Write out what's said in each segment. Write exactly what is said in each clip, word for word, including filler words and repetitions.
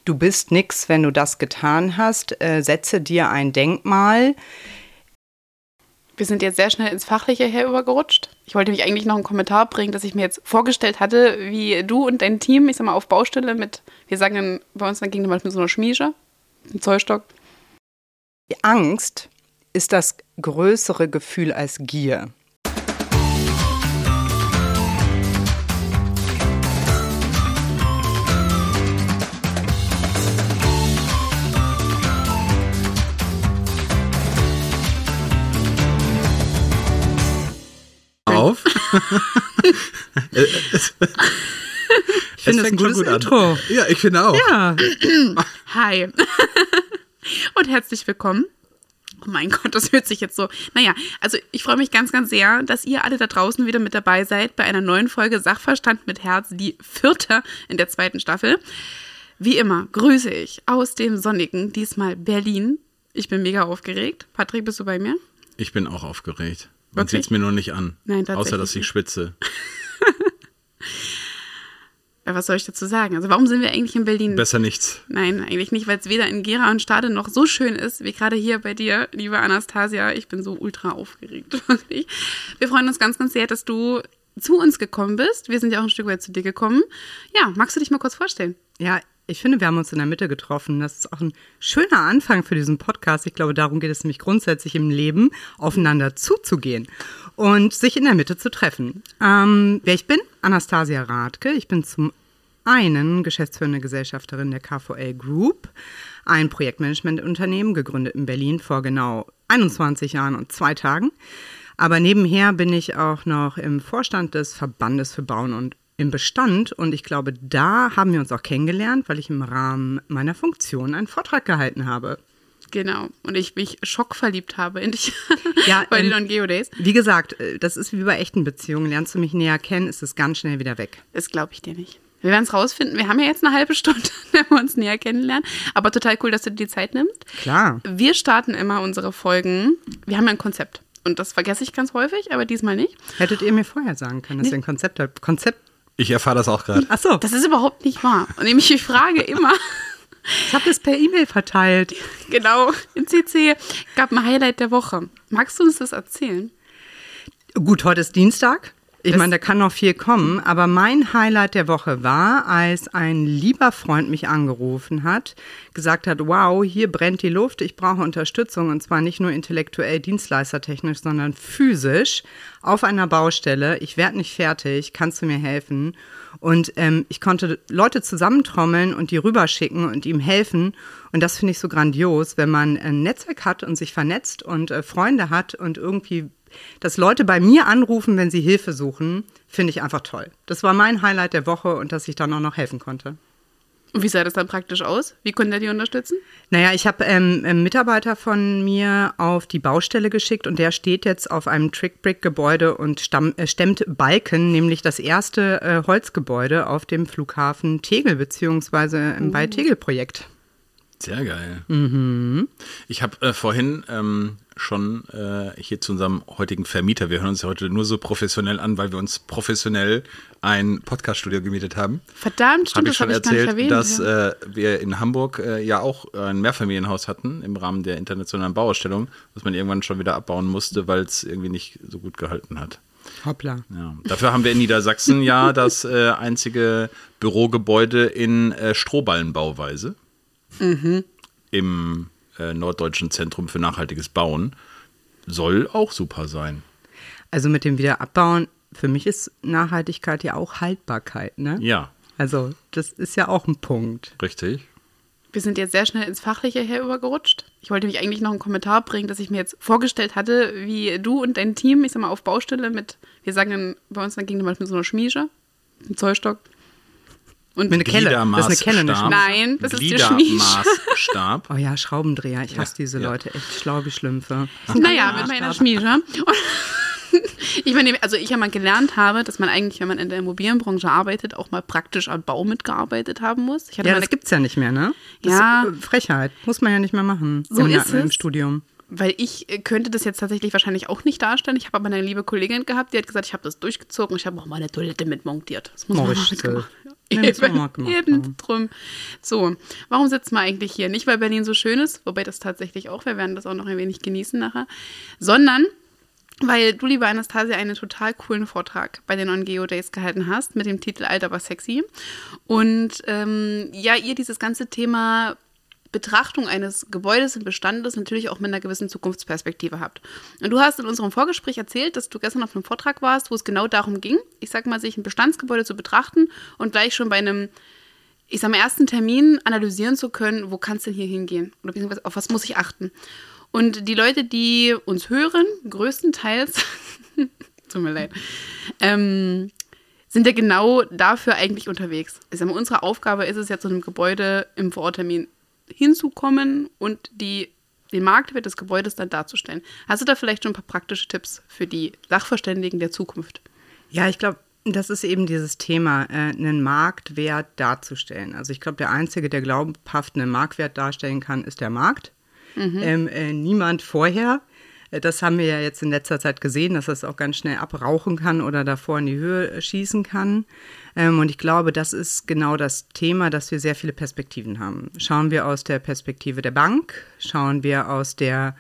du bist nix, wenn du das getan hast, äh, setze dir ein Denkmal. Wir sind jetzt sehr schnell ins Fachliche herübergerutscht. Ich wollte mich eigentlich noch einen Kommentar bringen, dass ich mir jetzt vorgestellt hatte, wie du und dein Team, ich sag mal, auf Baustelle mit, wir sagen dann bei uns dann ging mit so einer Schmiesche, einem Zollstock. Die Angst ist das größere Gefühl als Gier. Auf. Ich finde das ein gutes gut Intro. An. Ja, ich finde auch. Ja. Hi. Und herzlich willkommen. Oh mein Gott, das hört sich jetzt so. Naja, also ich freue mich ganz, ganz sehr, dass ihr alle da draußen wieder mit dabei seid bei einer neuen Folge Sachverstand mit Herz, die vierte in der zweiten Staffel. Wie immer grüße ich aus dem sonnigen, diesmal Berlin. Ich bin mega aufgeregt. Patrick, bist du bei mir? Ich bin auch aufgeregt. Man Okay. sieht es mir nur nicht an. Nein, tatsächlich außer, dass ich schwitze. Ja, was soll ich dazu sagen? Also warum sind wir eigentlich in Berlin? Besser nichts. Nein, eigentlich nicht, weil es weder in Gera und Stade noch so schön ist, wie gerade hier bei dir, liebe Anastasia. Ich bin so ultra aufgeregt, wirklich. Wir freuen uns ganz, ganz sehr, dass du zu uns gekommen bist. Wir sind ja auch ein Stück weit zu dir gekommen. Ja, magst du dich mal kurz vorstellen? Ja, ich finde, wir haben uns in der Mitte getroffen. Das ist auch ein schöner Anfang für diesen Podcast. Ich glaube, darum geht es nämlich grundsätzlich im Leben, aufeinander zuzugehen und sich in der Mitte zu treffen. Ähm, wer ich bin? Anastasia Rathke. Ich bin zum einen geschäftsführende Gesellschafterin der K V L Group, ein Projektmanagementunternehmen, gegründet in Berlin vor genau einundzwanzig Jahren und zwei Tagen. Aber nebenher bin ich auch noch im Vorstand des Verbandes für Bauen und im Bestand, und ich glaube, da haben wir uns auch kennengelernt, weil ich im Rahmen meiner Funktion einen Vortrag gehalten habe. Genau. Und ich mich schockverliebt habe in dich Ja, bei ähm, den Non-Geo-Days. Wie gesagt, das ist wie bei echten Beziehungen. Lernst du mich näher kennen, ist es ganz schnell wieder weg. Das glaube ich dir nicht. Wir werden es rausfinden. Wir haben ja jetzt eine halbe Stunde, wenn wir uns näher kennenlernen. Aber total cool, dass du dir die Zeit nimmst. Klar. Wir starten immer unsere Folgen. Wir haben ja ein Konzept. Und das vergesse ich ganz häufig, aber diesmal nicht. Hättet ihr mir vorher sagen können, dass ihr ein Konzept habt? Konzept? Ich erfahre das auch gerade. Ach so. Das ist überhaupt nicht wahr. Und nämlich ich frage immer, Ich habe das per E-Mail verteilt. genau, in C C gab ein Highlight der Woche. Magst du uns das erzählen? Gut, heute ist Dienstag. Ich Das- meine, da kann noch viel kommen, aber mein Highlight der Woche war, als ein lieber Freund mich angerufen hat, gesagt hat, wow, hier brennt die Luft, ich brauche Unterstützung, und zwar nicht nur intellektuell, dienstleistertechnisch, sondern physisch auf einer Baustelle. Ich werde nicht fertig, kannst du mir helfen? Und ähm, ich konnte Leute zusammentrommeln und die rüberschicken und ihm helfen. Und das finde ich so grandios, wenn man ein Netzwerk hat und sich vernetzt und äh, Freunde hat und irgendwie, dass Leute bei mir anrufen, wenn sie Hilfe suchen, finde ich einfach toll. Das war mein Highlight der Woche, und dass ich dann auch noch helfen konnte. Und wie sah das dann praktisch aus? Wie konnte er die unterstützen? Naja, ich habe ähm, einen Mitarbeiter von mir auf die Baustelle geschickt, und der steht jetzt auf einem Trickbrick-Gebäude und stamm, äh, stemmt Balken, nämlich das erste äh, Holzgebäude auf dem Flughafen Tegel, beziehungsweise im bei Tegel-Projekt. Sehr geil. Mhm. Ich habe äh, vorhin ähm, schon äh, hier zu unserem heutigen Vermieter, wir hören uns ja heute nur so professionell an, weil wir uns professionell ein Podcaststudio gemietet haben. Verdammt, stimmt, Habe ich das schon habe ich gar nicht erzählt, erwähnt. dass ja. äh, wir in Hamburg äh, ja auch ein Mehrfamilienhaus hatten im Rahmen der internationalen Bauausstellung, was man irgendwann schon wieder abbauen musste, weil es irgendwie nicht so gut gehalten hat. Hoppla. Ja. Dafür haben wir in Niedersachsen ja das äh, einzige Bürogebäude in äh, Strohballenbauweise Mhm. im äh, Norddeutschen Zentrum für nachhaltiges Bauen. Soll auch super sein. Also mit dem Wiederabbauen, für mich ist Nachhaltigkeit ja auch Haltbarkeit, ne? Ja, Also das ist ja auch ein Punkt. richtig. Wir sind jetzt sehr schnell ins Fachliche herübergerutscht. Ich wollte mich eigentlich noch einen Kommentar bringen, dass ich mir jetzt vorgestellt hatte, wie du und dein Team, ich sag mal, auf Baustelle mit, wir sagen dann bei uns dann ging mit so einer Schmiesche, einem Zollstock. Und Mit einer Kelle. Das ist eine Kelle, eine Gliedermaßstab. Nein, das ist die Schmiesche. Gliedermaßstab. Oh ja, Schraubendreher. Ich hasse Ja, diese ja. Leute. Echt schlau wie Schlümpfe. Naja, mit meiner Schmiesche. Ich meine, also ich ja mal gelernt habe, dass man eigentlich, wenn man in der Immobilienbranche arbeitet, auch mal praktisch am Bau mitgearbeitet haben muss. Ich hatte Ja, mal das eine, gibt's ja nicht mehr, ne? Das Ja. ist, äh, Frechheit. Muss man ja nicht mehr machen. So im, ist im es. Studium. weil ich äh, könnte das jetzt tatsächlich wahrscheinlich auch nicht darstellen. Ich habe aber eine liebe Kollegin gehabt, die hat gesagt, ich habe das durchgezogen. Ich habe auch meine Toilette mitmontiert. Das muss man Oh, mal richtig. mitgemacht. Ja. Nimm's Eben, mal gemacht eben haben. drum. So, warum sitzen wir eigentlich hier? Nicht, weil Berlin so schön ist, wobei das tatsächlich auch, wir werden das auch noch ein wenig genießen nachher, sondern weil du, liebe Anastasia, einen total coolen Vortrag bei den On Geo Days gehalten hast mit dem Titel Alt aber sexy. Und ähm, ja, ihr dieses ganze Thema Betrachtung eines Gebäudes und Bestandes natürlich auch mit einer gewissen Zukunftsperspektive habt. Und du hast in unserem Vorgespräch erzählt, dass du gestern auf einem Vortrag warst, wo es genau darum ging, ich sag mal, sich ein Bestandsgebäude zu betrachten und gleich schon bei einem, ich sag mal, ersten Termin analysieren zu können, wo kann es denn hier hingehen? Oder beziehungsweise auf was muss ich achten? Und die Leute, die uns hören, größtenteils, tut mir leid, ähm, sind ja genau dafür eigentlich unterwegs. Ich sag mal, unsere Aufgabe ist es ja, zu einem Gebäude im Vororttermin hinzukommen und die, den Marktwert des Gebäudes dann darzustellen. Hast du da vielleicht schon ein paar praktische Tipps für die Sachverständigen der Zukunft? Ja, ich glaube, das ist eben dieses Thema, äh, einen Marktwert darzustellen. Also ich glaube, der Einzige, der glaubhaft einen Marktwert darstellen kann, ist der Markt. Mhm. Ähm, äh, niemand vorher. Das haben wir ja jetzt in letzter Zeit gesehen, dass das auch ganz schnell abrauchen kann oder davor in die Höhe schießen kann. Ähm, und ich glaube, das ist genau das Thema, dass wir sehr viele Perspektiven haben. Schauen wir aus der Perspektive der Bank, schauen wir aus der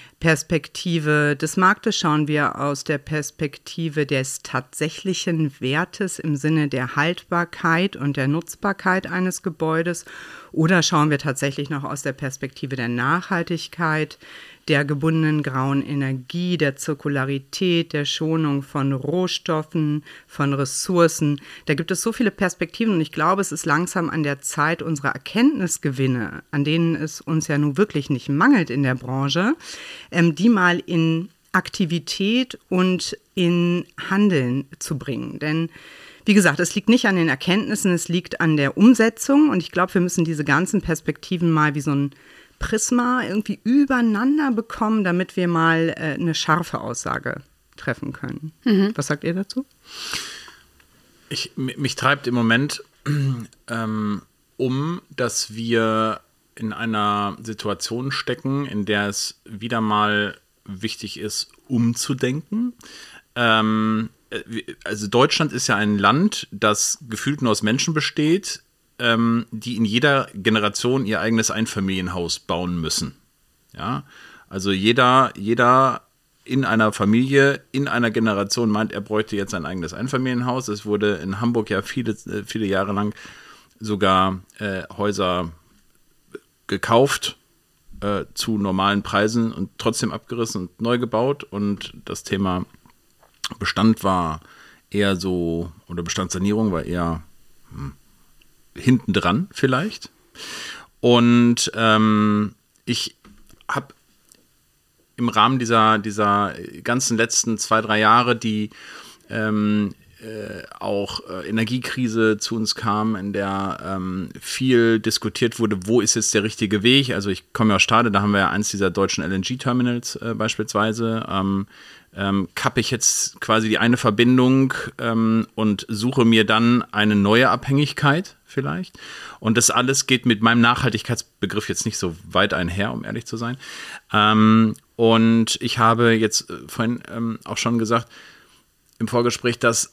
Perspektive des Marktes, schauen wir aus der Perspektive des tatsächlichen Wertes im Sinne der Haltbarkeit und der Nutzbarkeit eines Gebäudes oder schauen wir tatsächlich noch aus der Perspektive der Nachhaltigkeit, der gebundenen grauen Energie, der Zirkularität, der Schonung von Rohstoffen, von Ressourcen. Da gibt es so viele Perspektiven und ich glaube, es ist langsam an der Zeit, unsere Erkenntnisgewinne, an denen es uns ja nun wirklich nicht mangelt in der Branche, ähm, die mal in Aktivität und in Handeln zu bringen. Denn wie gesagt, es liegt nicht an den Erkenntnissen, es liegt an der Umsetzung und ich glaube, wir müssen diese ganzen Perspektiven mal wie so ein Prisma irgendwie übereinander bekommen, damit wir mal äh, eine scharfe Aussage treffen können. Mhm. Was sagt ihr dazu? Ich, mich treibt im Moment ähm, um, dass wir in einer Situation stecken, in der es wieder mal wichtig ist, umzudenken. Ähm, also Deutschland ist ja ein Land, das gefühlt nur aus Menschen besteht, ähm, die in jeder Generation ihr eigenes Einfamilienhaus bauen müssen. Ja, also jeder, jeder in einer Familie, in einer Generation meint, er bräuchte jetzt ein eigenes Einfamilienhaus. Es wurde in Hamburg ja viele, viele Jahre lang sogar äh, Häuser gekauft äh, zu normalen Preisen und trotzdem abgerissen und neu gebaut. Und das Thema Bestand war eher so, oder Bestandssanierung war eher hm, hinten dran vielleicht. Und ähm, ich habe im Rahmen dieser, dieser ganzen letzten zwei, drei Jahre, die ähm, äh, auch äh, Energiekrise zu uns kam, in der ähm, viel diskutiert wurde, wo ist jetzt der richtige Weg. Also ich komme ja aus Stade, da haben wir ja eins dieser deutschen L N G-Terminals äh, beispielsweise. Ähm, ähm, kappe ich jetzt quasi die eine Verbindung ähm, und suche mir dann eine neue Abhängigkeit vielleicht. Und das alles geht mit meinem Nachhaltigkeitsbegriff jetzt nicht so weit einher, um ehrlich zu sein. Ähm, und ich habe jetzt äh, vorhin ähm, auch schon gesagt im Vorgespräch, dass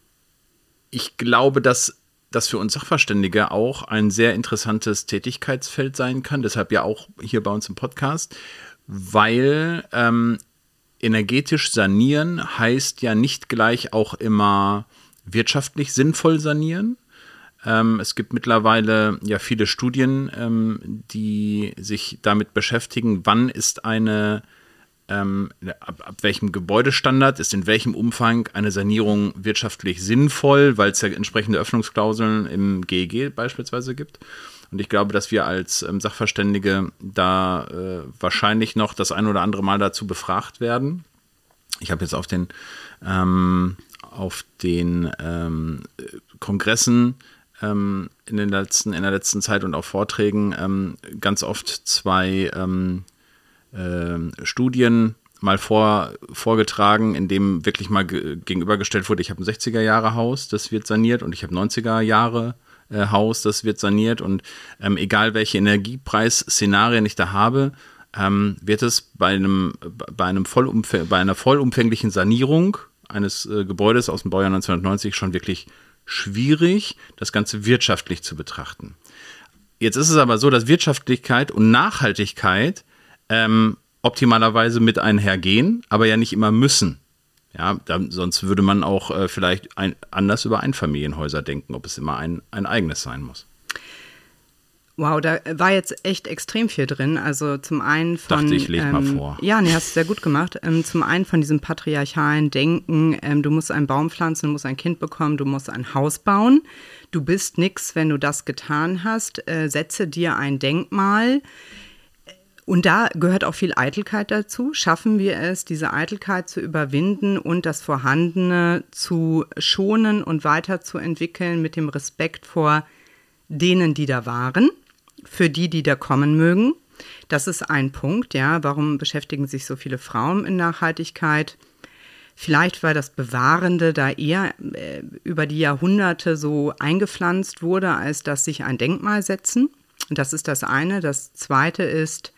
ich glaube, dass das für uns Sachverständige auch ein sehr interessantes Tätigkeitsfeld sein kann. Deshalb ja auch hier bei uns im Podcast, weil ähm, energetisch sanieren heißt ja nicht gleich auch immer wirtschaftlich sinnvoll sanieren. Ähm, es gibt mittlerweile ja viele Studien, ähm, die sich damit beschäftigen, wann ist eine, ähm, ab, ab welchem Gebäudestandard ist in welchem Umfang eine Sanierung wirtschaftlich sinnvoll, weil es ja entsprechende Öffnungsklauseln im G E G beispielsweise gibt. Und ich glaube, dass wir als ähm, Sachverständige da äh, wahrscheinlich noch das ein oder andere Mal dazu befragt werden. Ich habe jetzt auf den, ähm, auf den ähm, Kongressen ähm, in, den letzten, in der letzten Zeit und auf Vorträgen ähm, ganz oft zwei ähm, äh, Studien mal vor, vorgetragen, in dem wirklich mal ge- gegenübergestellt wurde, ich habe ein sechziger-Jahre-Haus, das wird saniert, und ich habe neunziger-Jahre Haus, das wird saniert, und ähm, egal welche Energiepreisszenarien ich da habe, ähm, wird es bei einem, bei einem Vollumfäng- bei einer vollumfänglichen Sanierung eines äh, Gebäudes aus dem Baujahr neunzehnhundertneunzig schon wirklich schwierig, das Ganze wirtschaftlich zu betrachten. Jetzt ist es aber so, dass Wirtschaftlichkeit und Nachhaltigkeit ähm, optimalerweise mit einhergehen, aber ja nicht immer müssen. Ja, dann, sonst würde man auch äh, vielleicht ein, anders über Einfamilienhäuser denken, ob es immer ein, ein eigenes sein muss. Wow, da war jetzt echt extrem viel drin. Also zum einen von... Dachte ich, leg ähm, mal vor. Ja, nee, hast du sehr gut gemacht. Ähm, zum einen von diesem patriarchalen Denken, ähm, du musst einen Baum pflanzen, du musst ein Kind bekommen, du musst ein Haus bauen. Du bist nix, wenn du das getan hast. Äh, setze dir ein Denkmal. Und da gehört auch viel Eitelkeit dazu. Schaffen wir es, diese Eitelkeit zu überwinden und das Vorhandene zu schonen und weiterzuentwickeln mit dem Respekt vor denen, die da waren, für die, die da kommen mögen. Das ist ein Punkt, ja. Warum beschäftigen sich so viele Frauen in Nachhaltigkeit? Vielleicht, weil das Bewahrende da eher äh, über die Jahrhunderte so eingepflanzt wurde, als dass sich ein Denkmal setzen. Das ist das eine. Das zweite ist,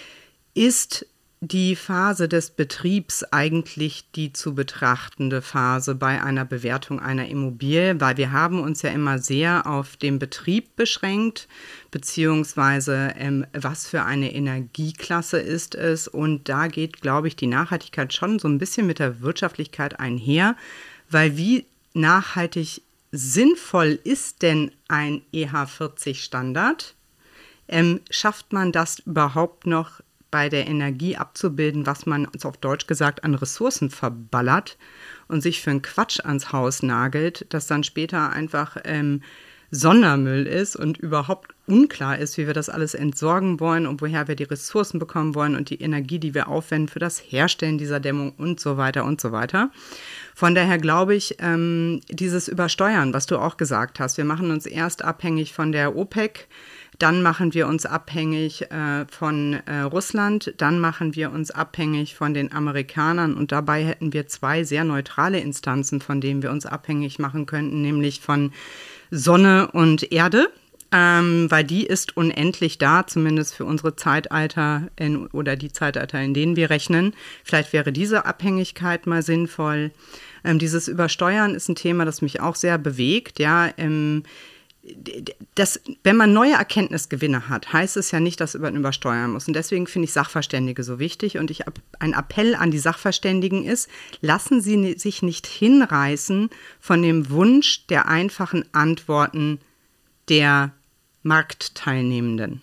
ist die Phase des Betriebs eigentlich die zu betrachtende Phase bei einer Bewertung einer Immobilie, weil wir haben uns ja immer sehr auf den Betrieb beschränkt, beziehungsweise ähm, was für eine Energieklasse ist es. Und da geht, glaube ich, die Nachhaltigkeit schon so ein bisschen mit der Wirtschaftlichkeit einher, weil wie nachhaltig sinnvoll ist denn ein E H vierzig Standard? Ähm, schafft man das überhaupt noch bei der Energie abzubilden, was man, also auf Deutsch gesagt, an Ressourcen verballert und sich für einen Quatsch ans Haus nagelt, das dann später einfach ähm, Sondermüll ist und überhaupt unklar ist, wie wir das alles entsorgen wollen und woher wir die Ressourcen bekommen wollen und die Energie, die wir aufwenden für das Herstellen dieser Dämmung und so weiter und so weiter. Von daher glaube ich, ähm, dieses Übersteuern, was du auch gesagt hast, wir machen uns erst abhängig von der OPEC, dann machen wir uns abhängig äh, von äh, Russland, dann machen wir uns abhängig von den Amerikanern und dabei hätten wir zwei sehr neutrale Instanzen, von denen wir uns abhängig machen könnten, nämlich von Sonne und Erde, ähm, weil die ist unendlich da, zumindest für unsere Zeitalter in, oder die Zeitalter, in denen wir rechnen. Vielleicht wäre diese Abhängigkeit mal sinnvoll. Ähm, dieses Übersteuern ist ein Thema, das mich auch sehr bewegt, ja, ähm, Das, wenn man neue Erkenntnisgewinne hat, heißt es ja nicht, dass man übersteuern muss. Und deswegen finde ich Sachverständige so wichtig. Und ich, ein Appell an die Sachverständigen ist, lassen Sie sich nicht hinreißen von dem Wunsch der einfachen Antworten der Marktteilnehmenden.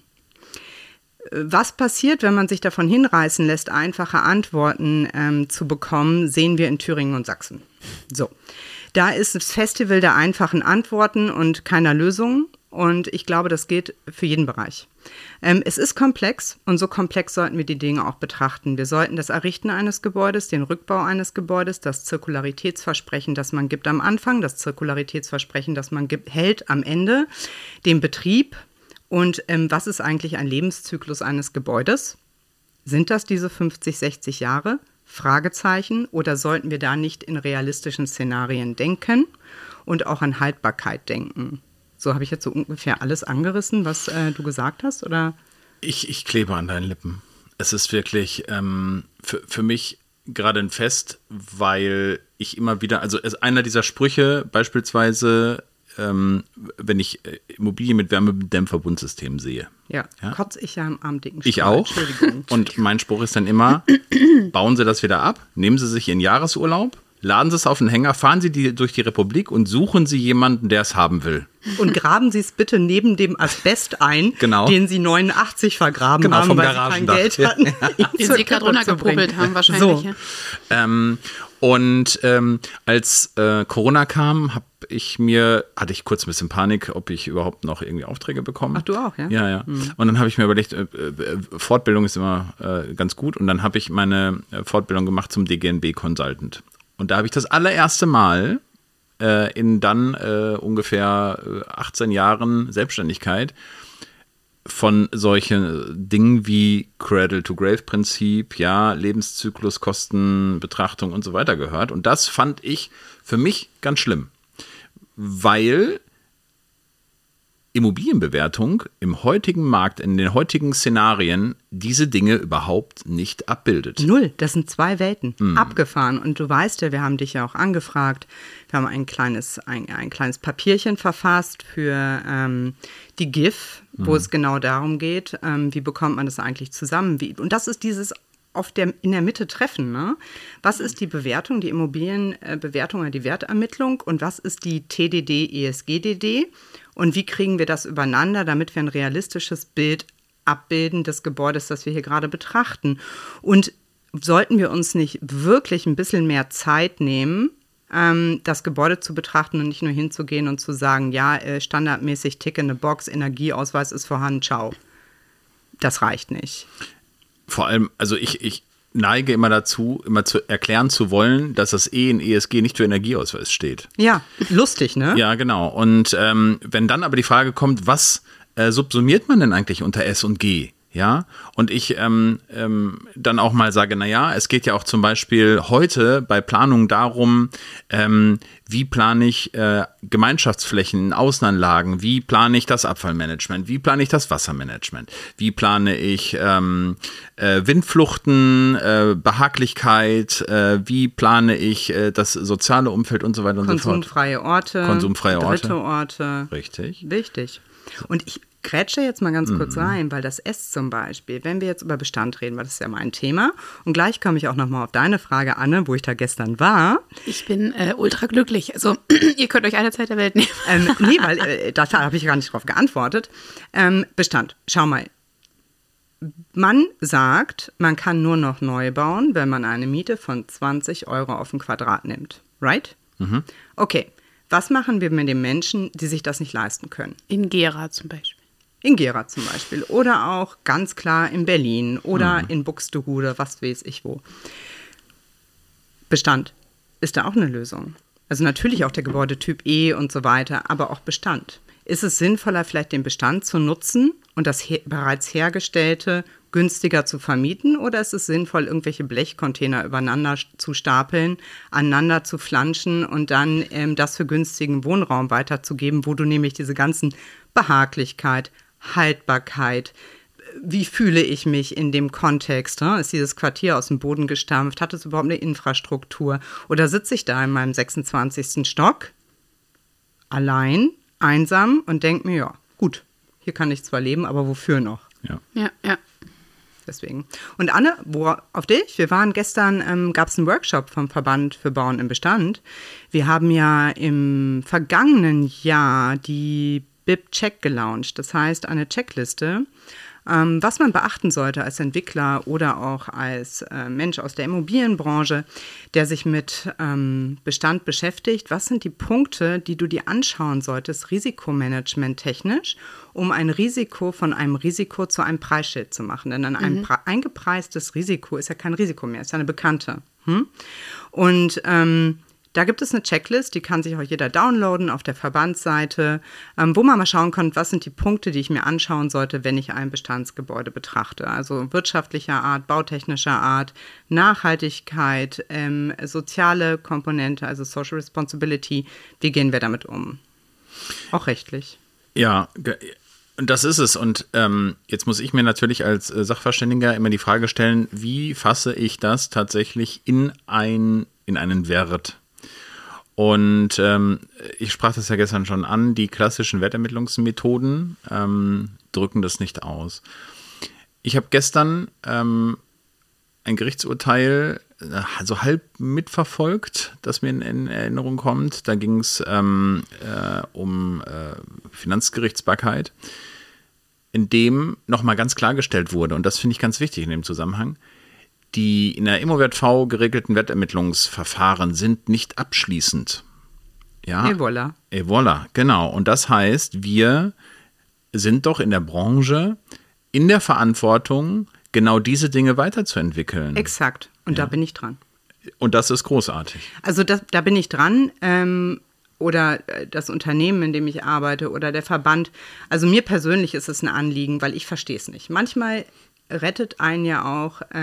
Was passiert, wenn man sich davon hinreißen lässt, einfache Antworten ähm, zu bekommen, sehen wir in Thüringen und Sachsen. So. Da ist das Festival der einfachen Antworten und keiner Lösungen. Und ich glaube, das gilt für jeden Bereich. Ähm, es ist komplex und so komplex sollten wir die Dinge auch betrachten. Wir sollten das Errichten eines Gebäudes, den Rückbau eines Gebäudes, das Zirkularitätsversprechen, das man gibt am Anfang, das Zirkularitätsversprechen, das man gibt, hält am Ende, den Betrieb und ähm, was ist eigentlich ein Lebenszyklus eines Gebäudes? Sind das diese fünfzig, sechzig Jahre? Fragezeichen, oder sollten wir da nicht in realistischen Szenarien denken und auch an Haltbarkeit denken? So, habe ich jetzt so ungefähr alles angerissen, was äh, du gesagt hast, oder? Ich, ich klebe an deinen Lippen. Es ist wirklich ähm, für, für mich gerade ein Fest, weil ich immer wieder, also einer dieser Sprüche beispielsweise, ähm, wenn ich Immobilien mit Wärmedämmverbundsystem sehe. Ja, ja, kotze ich ja am armdicken Ich auch. Und mein Spruch ist dann immer, bauen Sie das wieder ab, nehmen Sie sich Ihren Jahresurlaub, laden Sie es auf den Hänger, fahren Sie die, durch die Republik und suchen Sie jemanden, der es haben will. Und graben Sie es bitte neben dem Asbest ein, genau. den Sie neunundachtzig vergraben genau, haben, vom weil Sie kein Geld hatten. Ja. Den Sie gerade runtergepuppelt haben wahrscheinlich. So. Ja. Ähm, und ähm, als äh, Corona kam, habe ich mir, hatte ich kurz ein bisschen Panik, ob ich überhaupt noch irgendwie Aufträge bekomme. Ach, du auch, ja? Ja, ja. Mhm. Und dann habe ich mir überlegt, äh, äh, Fortbildung ist immer äh, ganz gut. Und dann habe ich meine äh, Fortbildung gemacht zum D G N B-Consultant. Und da habe ich das allererste Mal äh, in dann äh, ungefähr äh, achtzehn Jahren Selbstständigkeit von solchen Dingen wie Cradle-to-Grave-Prinzip, ja, Lebenszyklus, Kostenbetrachtung und so weiter gehört. Und das fand ich für mich ganz schlimm, weil Immobilienbewertung im heutigen Markt, in den heutigen Szenarien diese Dinge überhaupt nicht abbildet. Null, das sind zwei Welten, mm. abgefahren. Und du weißt ja, wir haben dich ja auch angefragt, wir haben ein kleines, ein, ein kleines Papierchen verfasst für ähm, die G I F, wo mm. es genau darum geht, ähm, wie bekommt man das eigentlich zusammen. Wie, und das ist dieses auf der, in der Mitte treffen. Ne? Was ist die Bewertung, die Immobilienbewertung oder die Wertermittlung und was ist die T D D, E S G D D und wie kriegen wir das übereinander, damit wir ein realistisches Bild abbilden des Gebäudes, das wir hier gerade betrachten. Und sollten wir uns nicht wirklich ein bisschen mehr Zeit nehmen, ähm, das Gebäude zu betrachten und nicht nur hinzugehen und zu sagen, ja, äh, standardmäßig Tick in a Box, Energieausweis ist vorhanden, ciao. Das reicht nicht. Vor allem, also ich, ich neige immer dazu, immer zu erklären zu wollen, dass das E in E S G nicht für Energieausweis steht. Ja, lustig, ne? Ja, genau. Und ähm, wenn dann aber die Frage kommt, was äh, subsumiert man denn eigentlich unter S und G? Ja, und ich ähm, ähm, dann auch mal sage, naja, es geht ja auch zum Beispiel heute bei Planung darum, ähm, wie plane ich äh, Gemeinschaftsflächen in Außenanlagen, wie plane ich das Abfallmanagement, wie plane ich das Wassermanagement, wie plane ich ähm, äh, Windfluchten, äh, Behaglichkeit, äh, wie plane ich äh, das soziale Umfeld und so weiter und so fort. Konsumfreie Orte, Konsumfreie Orte. dritte Orte. Richtig. Wichtig. Und ich grätsche jetzt mal ganz kurz rein, weil das S zum Beispiel, wenn wir jetzt über Bestand reden, weil das ist ja mein Thema und gleich komme ich auch nochmal auf deine Frage, Anne, wo ich da gestern war. Ich bin äh, ultra glücklich, also ihr könnt euch alle Zeit der Welt nehmen. Ähm, nee, weil äh, da habe ich gar nicht drauf geantwortet. Ähm, Bestand, schau mal. Man sagt, man kann nur noch neu bauen, wenn man eine Miete von zwanzig Euro auf den Quadrat nimmt, right? Mhm. Okay, was machen wir mit den Menschen, die sich das nicht leisten können? In Gera zum Beispiel. In Gera zum Beispiel oder auch ganz klar in Berlin oder mhm. in Buxtehude, was weiß ich wo. Bestand ist da auch eine Lösung. Also natürlich auch der Gebäudetyp E und so weiter, aber auch Bestand. Ist es sinnvoller, vielleicht den Bestand zu nutzen und das he- bereits Hergestellte günstiger zu vermieten oder ist es sinnvoll, irgendwelche Blechcontainer übereinander zu stapeln, aneinander zu flanschen und dann ähm, das für günstigen Wohnraum weiterzugeben, wo du nämlich diese ganzen Behaglichkeit, Haltbarkeit, wie fühle ich mich in dem Kontext? Ne? Ist dieses Quartier aus dem Boden gestampft? Hat es überhaupt eine Infrastruktur? Oder sitze ich da in meinem sechsundzwanzigsten Stock, allein, einsam und denke mir, ja, gut, hier kann ich zwar leben, aber wofür noch? Ja, ja. ja. Deswegen. Und Anne, wo auf dich? Wir waren gestern, ähm, gab es einen Workshop vom Verband für Bauen im Bestand. Wir haben ja im vergangenen Jahr die B I P-Check gelauncht. Das heißt, eine Checkliste, ähm, was man beachten sollte als Entwickler oder auch als äh, Mensch aus der Immobilienbranche, der sich mit ähm, Bestand beschäftigt. Was sind die Punkte, die du dir anschauen solltest, Risikomanagement technisch, um ein Risiko von einem Risiko zu einem Preisschild zu machen? Denn ein mhm. eingepreistes Risiko ist ja kein Risiko mehr, ist ja eine Bekannte. Hm? Und ähm, da gibt es eine Checklist, die kann sich auch jeder downloaden auf der Verbandsseite, ähm, wo man mal schauen kann, was sind die Punkte, die ich mir anschauen sollte, wenn ich ein Bestandsgebäude betrachte. Also wirtschaftlicher Art, bautechnischer Art, Nachhaltigkeit, ähm, soziale Komponente, also Social Responsibility. Wie gehen wir damit um? Auch rechtlich. Ja, das ist es. Und ähm, jetzt muss ich mir natürlich als äh, Sachverständiger immer die Frage stellen, wie fasse ich das tatsächlich in, ein, in einen Wert? Und ähm, ich sprach das ja gestern schon an, die klassischen Wertermittlungsmethoden ähm, drücken das nicht aus. Ich habe gestern ähm, ein Gerichtsurteil äh, so halb mitverfolgt, das mir in, in Erinnerung kommt. Da ging es ähm, äh, um äh, Finanzgerichtsbarkeit, in dem nochmal ganz klargestellt wurde, und das finde ich ganz wichtig in dem Zusammenhang, die in der ImmoWert-V geregelten Wertermittlungsverfahren sind nicht abschließend. Ja. Et voilà. Et voilà, genau. Und das heißt, wir sind doch in der Branche in der Verantwortung, genau diese Dinge weiterzuentwickeln. Exakt. Und ja. Da bin ich dran. Und das ist großartig. Also das, da bin ich dran. Ähm, oder das Unternehmen, in dem ich arbeite, oder der Verband. Also mir persönlich ist es ein Anliegen, weil ich verstehe es nicht. Manchmal rettet einen ja auch ähm,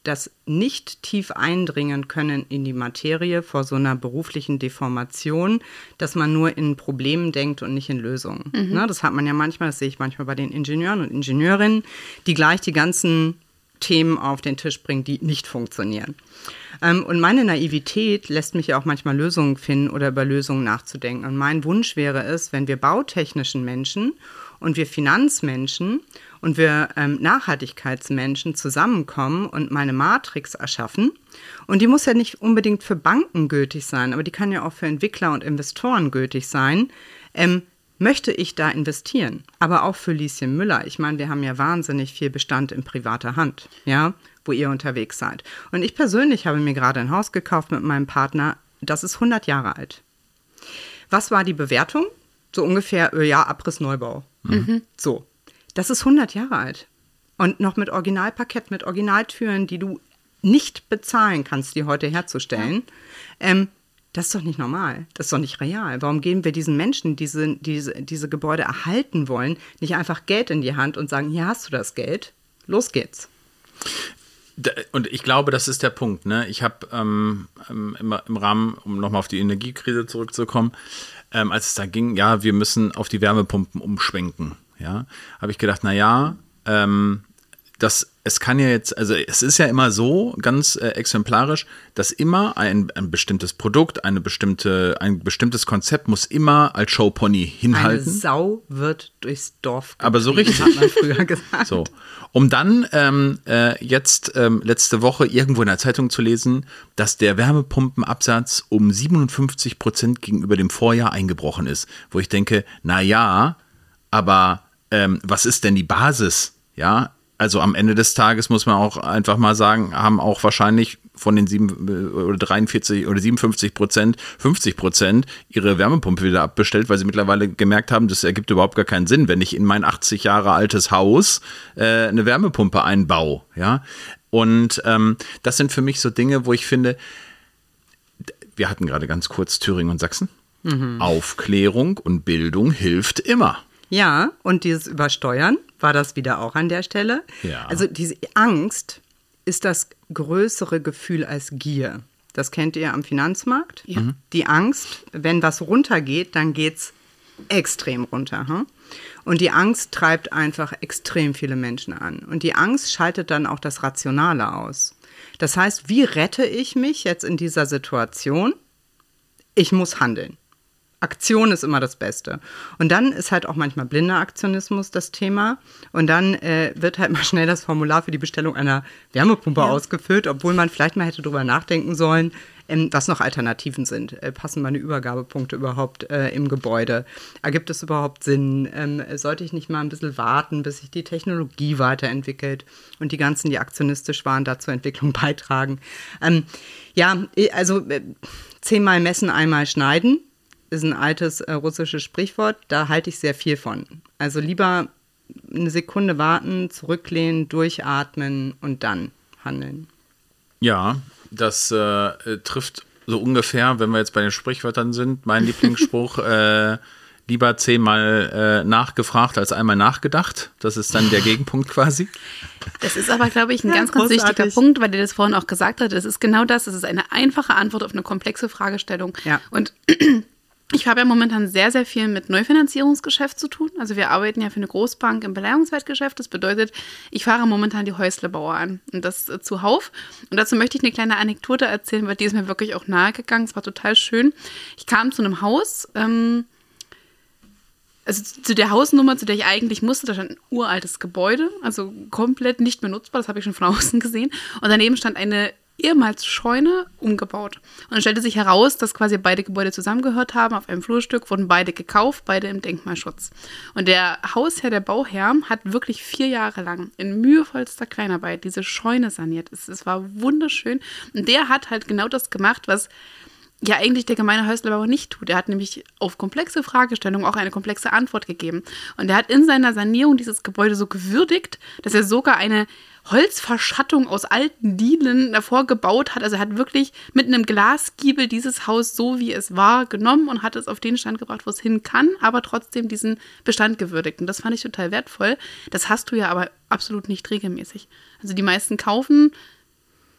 das nicht tief eindringen können in die Materie vor so einer beruflichen Deformation, dass man nur in Problemen denkt und nicht in Lösungen. Mhm. Ne, das hat man ja manchmal, das sehe ich manchmal bei den Ingenieuren und Ingenieurinnen, die gleich die ganzen Themen auf den Tisch bringen, die nicht funktionieren. Ähm, und meine Naivität lässt mich ja auch manchmal Lösungen finden oder über Lösungen nachzudenken. Und mein Wunsch wäre es, wenn wir bautechnischen Menschen und wir Finanzmenschen und wir ähm, Nachhaltigkeitsmenschen zusammenkommen und mal eine Matrix erschaffen. Und die muss ja nicht unbedingt für Banken gültig sein, aber die kann ja auch für Entwickler und Investoren gültig sein. Ähm, möchte ich da investieren? Aber auch für Lieschen Müller. Ich meine, wir haben ja wahnsinnig viel Bestand in privater Hand, ja, wo ihr unterwegs seid. Und ich persönlich habe mir gerade ein Haus gekauft mit meinem Partner, das ist hundert Jahre alt. Was war die Bewertung? So ungefähr, ja, Abriss-Neubau. Mhm. So. Das ist hundert Jahre alt. Und noch mit Originalparkett, mit Originaltüren, die du nicht bezahlen kannst, die heute herzustellen. Ja. Ähm, das ist doch nicht normal. Das ist doch nicht real. Warum geben wir diesen Menschen, die diese, diese, diese Gebäude erhalten wollen, nicht einfach Geld in die Hand und sagen, hier hast du das Geld, los geht's. Und ich glaube, das ist der Punkt. Ne? Ich habe ähm, im, im Rahmen, um nochmal auf die Energiekrise zurückzukommen, ähm, als es da ging, ja, wir müssen auf die Wärmepumpen umschwenken. Ja, habe ich gedacht, na ja, ähm, das, es kann ja jetzt, also es ist ja immer so, ganz äh, exemplarisch, dass immer ein, ein bestimmtes Produkt, eine bestimmte, ein bestimmtes Konzept muss immer als Showpony hinhalten. Eine Sau wird durchs Dorf getrieben, aber so richtig, hat man früher gesagt. So, um dann ähm, äh, jetzt ähm, letzte Woche irgendwo in der Zeitung zu lesen, dass der Wärmepumpenabsatz um siebenundfünfzig Prozent gegenüber dem Vorjahr eingebrochen ist. Wo ich denke, na ja, aber ähm, was ist denn die Basis? Ja, also am Ende des Tages muss man auch einfach mal sagen, haben auch wahrscheinlich von den sieben, oder dreiundvierzig oder siebenundfünfzig Prozent, fünfzig Prozent ihre Wärmepumpe wieder abbestellt, weil sie mittlerweile gemerkt haben, das ergibt überhaupt gar keinen Sinn, wenn ich in mein achtzig Jahre altes Haus äh, eine Wärmepumpe einbaue. Ja? Und ähm, das sind für mich so Dinge, wo ich finde, wir hatten gerade ganz kurz Thüringen und Sachsen. Mhm. Aufklärung und Bildung hilft immer. Ja, und dieses Übersteuern war das wieder auch an der Stelle. Ja. Also diese Angst ist das größere Gefühl als Gier. Das kennt ihr am Finanzmarkt. Ja. Mhm. Die Angst, wenn was runtergeht, dann geht's extrem runter. Hm? Und die Angst treibt einfach extrem viele Menschen an. Und die Angst schaltet dann auch das Rationale aus. Das heißt, wie rette ich mich jetzt in dieser Situation? Ich muss handeln. Aktion ist immer das Beste. Und dann ist halt auch manchmal blinder Aktionismus das Thema. Und dann äh, wird halt mal schnell das Formular für die Bestellung einer Wärmepumpe ja. ausgefüllt, obwohl man vielleicht mal hätte drüber nachdenken sollen, ähm, was noch Alternativen sind. Äh, passen meine Übergabepunkte überhaupt äh, im Gebäude? Ergibt es überhaupt Sinn? Ähm, sollte ich nicht mal ein bisschen warten, bis sich die Technologie weiterentwickelt und die ganzen, die aktionistisch waren, da zur Entwicklung beitragen? Ähm, ja, also äh, zehnmal messen, einmal schneiden. Ist ein altes äh, russisches Sprichwort, da halte ich sehr viel von. Also lieber eine Sekunde warten, zurücklehnen, durchatmen und dann handeln. Ja, das äh, trifft so ungefähr, wenn wir jetzt bei den Sprichwörtern sind, mein Lieblingsspruch, äh, lieber zehnmal äh, nachgefragt als einmal nachgedacht. Das ist dann der Gegenpunkt quasi. Das ist aber, glaube ich, ein ja, ganz, ganz großartig. wichtiger Punkt, weil ihr das vorhin auch gesagt habt. Es ist genau das, es ist eine einfache Antwort auf eine komplexe Fragestellung. Ja. Und ich habe ja momentan sehr, sehr viel mit Neufinanzierungsgeschäft zu tun. Also wir arbeiten ja für eine Großbank im Beleihungswertgeschäft. Das bedeutet, ich fahre momentan die Häuslebauer an und das äh, zuhauf. Und dazu möchte ich eine kleine Anekdote erzählen, weil die ist mir wirklich auch nahegegangen. Es war total schön. Ich kam zu einem Haus, ähm, also zu der Hausnummer, zu der ich eigentlich musste. Da stand ein uraltes Gebäude, also komplett nicht mehr nutzbar. Das habe ich schon von außen gesehen. Und daneben stand eine ehemals Scheune umgebaut. Und dann stellte sich heraus, dass quasi beide Gebäude zusammengehört haben. Auf einem Flurstück wurden beide gekauft, beide im Denkmalschutz. Und der Hausherr, der Bauherr, hat wirklich vier Jahre lang in mühevollster Kleinarbeit diese Scheune saniert. Es, es war wunderschön. Und der hat halt genau das gemacht, was ja eigentlich der gemeine Häuslebauer nicht tut. Er hat nämlich auf komplexe Fragestellungen auch eine komplexe Antwort gegeben. Und er hat in seiner Sanierung dieses Gebäude so gewürdigt, dass er sogar eine Holzverschattung aus alten Dielen davor gebaut hat. Also er hat wirklich mit einem Glasgiebel dieses Haus so, wie es war, genommen und hat es auf den Stand gebracht, wo es hin kann, aber trotzdem diesen Bestand gewürdigt. Und das fand ich total wertvoll. Das hast du ja aber absolut nicht regelmäßig. Also die meisten kaufen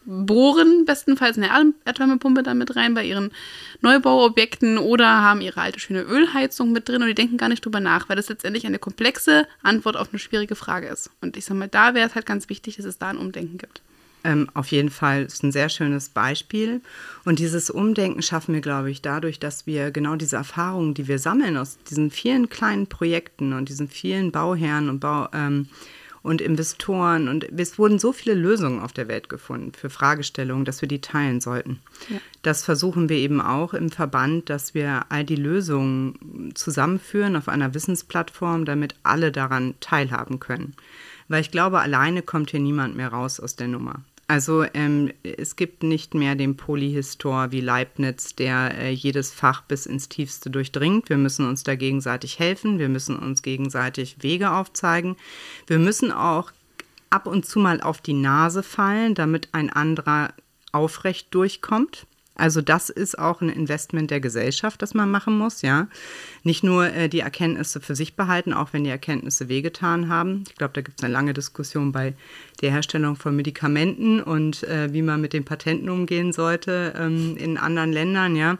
bohren bestenfalls eine Erdwärmepumpe da mit rein bei ihren Neubauobjekten oder haben ihre alte schöne Ölheizung mit drin und die denken gar nicht drüber nach, weil das letztendlich eine komplexe Antwort auf eine schwierige Frage ist. Und ich sag mal, da wäre es halt ganz wichtig, dass es da ein Umdenken gibt. Ähm, auf jeden Fall ist ein sehr schönes Beispiel. Und dieses Umdenken schaffen wir, glaube ich, dadurch, dass wir genau diese Erfahrungen, die wir sammeln aus diesen vielen kleinen Projekten und diesen vielen Bauherren und, Bau, ähm, und Investoren, und es wurden so viele Lösungen auf der Welt gefunden für Fragestellungen, dass wir die teilen sollten. Ja. Das versuchen wir eben auch im Verband, dass wir all die Lösungen zusammenführen auf einer Wissensplattform, damit alle daran teilhaben können. Weil ich glaube, alleine kommt hier niemand mehr raus aus der Nummer. Also ähm, es gibt nicht mehr den Polyhistor wie Leibniz, der äh, jedes Fach bis ins Tiefste durchdringt. Wir müssen uns da gegenseitig helfen, wir müssen uns gegenseitig Wege aufzeigen. Wir müssen auch ab und zu mal auf die Nase fallen, damit ein anderer aufrecht durchkommt. Also das ist auch ein Investment der Gesellschaft, das man machen muss, ja. Nicht nur äh, die Erkenntnisse für sich behalten, auch wenn die Erkenntnisse wehgetan haben. Ich glaube, da gibt es eine lange Diskussion bei der Herstellung von Medikamenten und äh, wie man mit den Patenten umgehen sollte ähm, in anderen Ländern, ja.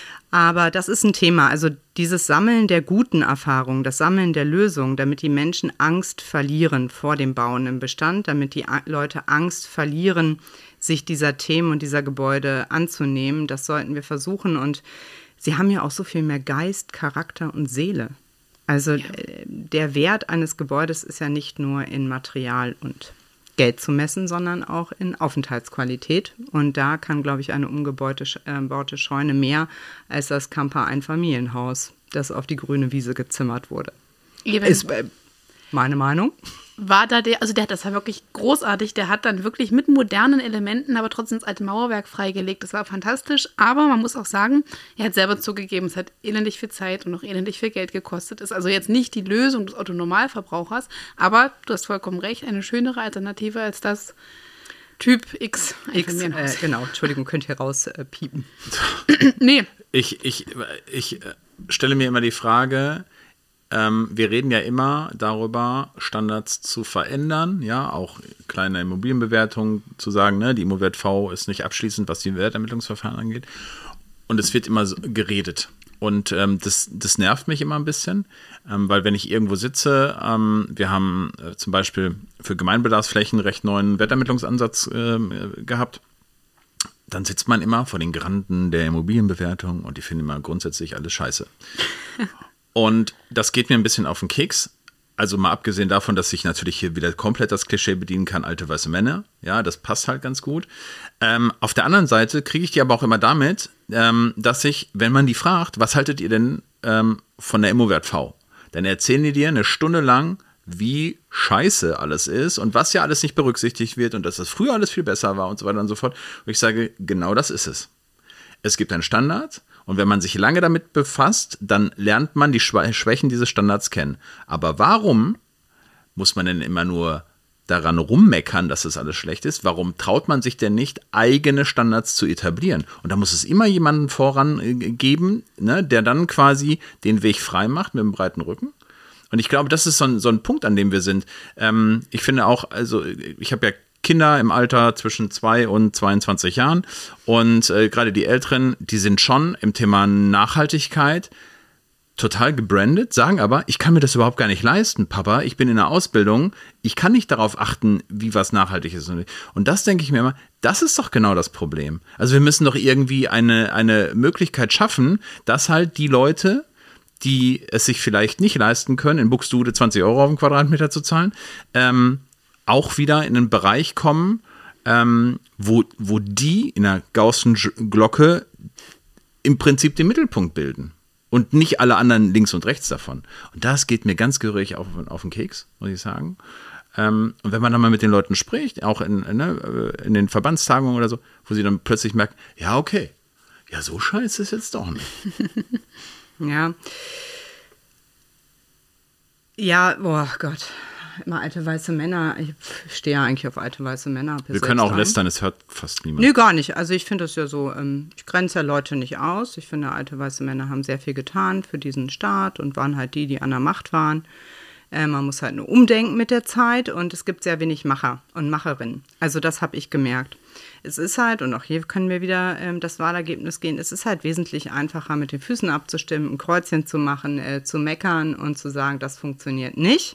Aber das ist ein Thema, also dieses Sammeln der guten Erfahrungen, das Sammeln der Lösungen, damit die Menschen Angst verlieren vor dem Bauen im Bestand, damit die Leute Angst verlieren, sich dieser Themen und dieser Gebäude anzunehmen. Das sollten wir versuchen. Und sie haben ja auch so viel mehr Geist, Charakter und Seele. Also ja. Der Wert eines Gebäudes ist ja nicht nur in Material und Geld zu messen, sondern auch in Aufenthaltsqualität. Und da kann, glaube ich, eine umgebaute äh, Scheune mehr als das Camper-Einfamilienhaus, das auf die grüne Wiese gezimmert wurde. Eben. Ist äh, meine Meinung. War da der, also der hat das war wirklich großartig, der hat dann wirklich mit modernen Elementen, aber trotzdem das alte Mauerwerk freigelegt. Das war fantastisch, aber man muss auch sagen, er hat selber zugegeben, es hat elendig viel Zeit und auch elendig viel Geld gekostet. Ist also jetzt nicht die Lösung des Otto-Normalverbrauchers, aber du hast vollkommen recht, eine schönere Alternative als das Typ X. X äh, genau, Entschuldigung, könnt ihr rauspiepen. Äh, nee. Ich, ich, ich stelle mir immer die Frage, Ähm, wir reden ja immer darüber, Standards zu verändern, ja, auch kleine Immobilienbewertungen zu sagen, ne, die Immo-Wert V ist nicht abschließend, was die Wertermittlungsverfahren angeht. Und es wird immer so geredet. Und ähm, das, das nervt mich immer ein bisschen, ähm, weil wenn ich irgendwo sitze, ähm, wir haben äh, zum Beispiel für Gemeinbedarfsflächen recht neuen Wertermittlungsansatz äh, gehabt, dann sitzt man immer vor den Granden der Immobilienbewertung und die finden immer grundsätzlich alles scheiße. Und das geht mir ein bisschen auf den Keks. Also mal abgesehen davon, dass ich natürlich hier wieder komplett das Klischee bedienen kann, alte weiße Männer. Ja, das passt halt ganz gut. Ähm, auf der anderen Seite kriege ich die aber auch immer damit, ähm, dass ich, wenn man die fragt, was haltet ihr denn ähm, von der Immo-Wert V? Dann erzählen die dir eine Stunde lang, wie scheiße alles ist und was ja alles nicht berücksichtigt wird und dass das früher alles viel besser war und so weiter und so fort. Und ich sage, genau das ist es. Es gibt einen Standard. Und wenn man sich lange damit befasst, dann lernt man die Schwächen dieses Standards kennen. Aber warum muss man denn immer nur daran rummeckern, dass das alles schlecht ist? Warum traut man sich denn nicht, eigene Standards zu etablieren? Und da muss es immer jemanden voran geben, ne, der dann quasi den Weg frei macht mit einem breiten Rücken. Und ich glaube, das ist so ein, so ein Punkt, an dem wir sind. Ähm, ich finde auch, also ich habe ja Kinder im Alter zwischen zwei und zweiundzwanzig Jahren und äh, gerade die Älteren, die sind schon im Thema Nachhaltigkeit total gebrandet, sagen aber, ich kann mir das überhaupt gar nicht leisten, Papa, ich bin in der Ausbildung, ich kann nicht darauf achten, wie was nachhaltig ist. Und das denke ich mir immer, das ist doch genau das Problem. Also wir müssen doch irgendwie eine, eine Möglichkeit schaffen, dass halt die Leute, die es sich vielleicht nicht leisten können, in Buxtehude zwanzig Euro auf den Quadratmeter zu zahlen, ähm, auch wieder in einen Bereich kommen, ähm, wo, wo die in der Gaußschen Glocke im Prinzip den Mittelpunkt bilden und nicht alle anderen links und rechts davon. Und das geht mir ganz gehörig auf, auf den Keks, muss ich sagen. Ähm, und wenn man dann mal mit den Leuten spricht, auch in, ne, in den Verbandstagungen oder so, wo sie dann plötzlich merken, ja okay, ja so scheiße ist jetzt doch nicht. Ja. Ja, oh Gott. Immer alte weiße Männer. Ich stehe ja eigentlich auf alte weiße Männer. Wir können auch lästern, es hört fast niemand. Nee, gar nicht. Also ich finde das ja so, ähm, ich grenze ja Leute nicht aus. Ich finde, alte weiße Männer haben sehr viel getan für diesen Staat und waren halt die, die an der Macht waren. Äh, man muss halt nur umdenken mit der Zeit und es gibt sehr wenig Macher und Macherinnen. Also das habe ich gemerkt. Es ist halt, und auch hier können wir wieder ähm, das Wahlergebnis gehen, es ist halt wesentlich einfacher, mit den Füßen abzustimmen, ein Kreuzchen zu machen, äh, zu meckern und zu sagen, das funktioniert nicht,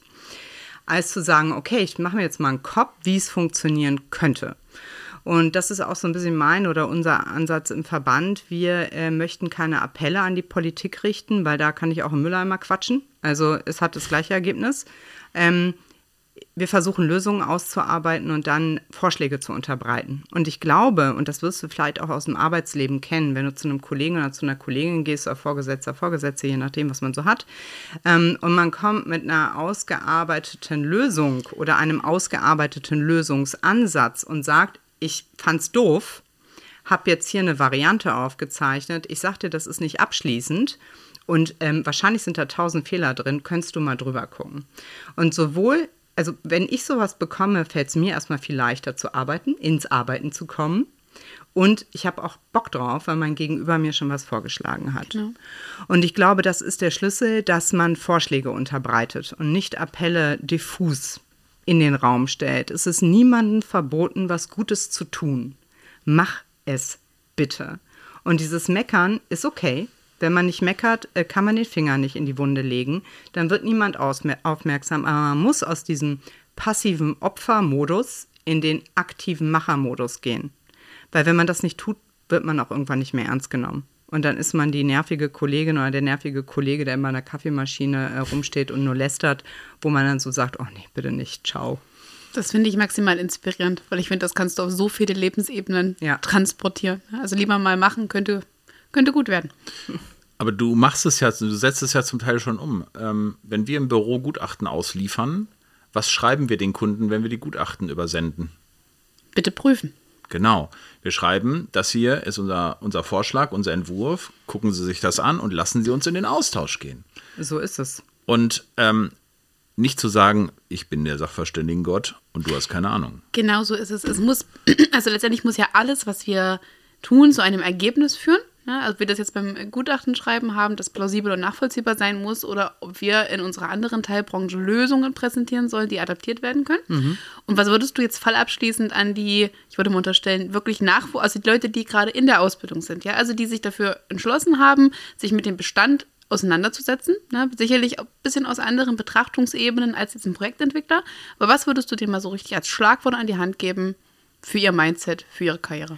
als zu sagen, okay, ich mache mir jetzt mal einen Kopf, wie es funktionieren könnte. Und das ist auch so ein bisschen mein oder unser Ansatz im Verband. Wir äh, möchten keine Appelle an die Politik richten, weil da kann ich auch im Mülleimer quatschen. Also es hat das gleiche Ergebnis. Ähm, wir versuchen Lösungen auszuarbeiten und dann Vorschläge zu unterbreiten. Und ich glaube, und das wirst du vielleicht auch aus dem Arbeitsleben kennen, wenn du zu einem Kollegen oder zu einer Kollegin gehst, oder Vorgesetzter, Vorgesetzte, je nachdem, was man so hat, ähm, und man kommt mit einer ausgearbeiteten Lösung oder einem ausgearbeiteten Lösungsansatz und sagt, ich fand's doof, habe jetzt hier eine Variante aufgezeichnet. Ich sag dir, das ist nicht abschließend und ähm, wahrscheinlich sind da tausend Fehler drin, könntest du mal drüber gucken. Und sowohl, also wenn ich sowas bekomme, fällt es mir erstmal viel leichter zu arbeiten, ins Arbeiten zu kommen. Und ich habe auch Bock drauf, weil mein Gegenüber mir schon was vorgeschlagen hat. Genau. Und ich glaube, das ist der Schlüssel, dass man Vorschläge unterbreitet und nicht Appelle diffus in den Raum stellt. Es ist niemandem verboten, was Gutes zu tun. Mach es bitte. Und dieses Meckern ist okay. Wenn man nicht meckert, kann man den Finger nicht in die Wunde legen. Dann wird niemand aufmerksam. Aber man muss aus diesem passiven Opfermodus in den aktiven Machermodus gehen. Weil wenn man das nicht tut, wird man auch irgendwann nicht mehr ernst genommen. Und dann ist man die nervige Kollegin oder der nervige Kollege, der immer an der Kaffeemaschine äh, rumsteht und nur lästert, wo man dann so sagt, oh nee, bitte nicht, ciao. Das finde ich maximal inspirierend, weil ich finde, das kannst du auf so viele Lebensebenen ja. transportieren. Also lieber mal machen, könnte, könnte gut werden. Aber du machst es ja, du setzt es ja zum Teil schon um. Ähm, wenn wir im Büro Gutachten ausliefern, was schreiben wir den Kunden, wenn wir die Gutachten übersenden? Bitte prüfen. Genau. Wir schreiben, das hier ist unser, unser Vorschlag, unser Entwurf. Gucken Sie sich das an und lassen Sie uns in den Austausch gehen. So ist es. Und ähm, nicht zu sagen, ich bin der Sachverständigengott und du hast keine Ahnung. Genau so ist es. Es muss, also letztendlich muss ja alles, was wir tun, zu einem Ergebnis führen. Ja, also ob wir das jetzt beim Gutachten schreiben haben, das plausibel und nachvollziehbar sein muss, oder ob wir in unserer anderen Teilbranche Lösungen präsentieren sollen, die adaptiert werden können. Mhm. Und was würdest du jetzt fallabschließend an die, ich würde mal unterstellen, wirklich Nachwuchs, also die Leute, die gerade in der Ausbildung sind, ja, also die sich dafür entschlossen haben, sich mit dem Bestand auseinanderzusetzen, ne? Sicherlich ein bisschen aus anderen Betrachtungsebenen als jetzt ein Projektentwickler, aber was würdest du denen mal so richtig als Schlagwort an die Hand geben für ihr Mindset, für ihre Karriere?